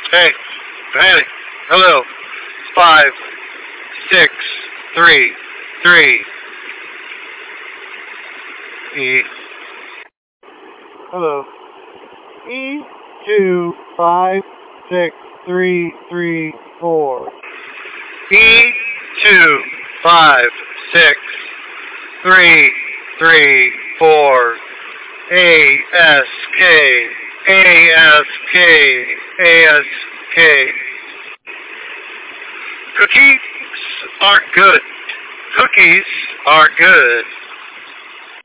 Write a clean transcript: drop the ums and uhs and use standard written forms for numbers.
Hey, hey, hello. 5, 6, 3, 3. E. Hello. E256334. E256334. ASK. ASK. ASK. Cookies are good. Cookies are good.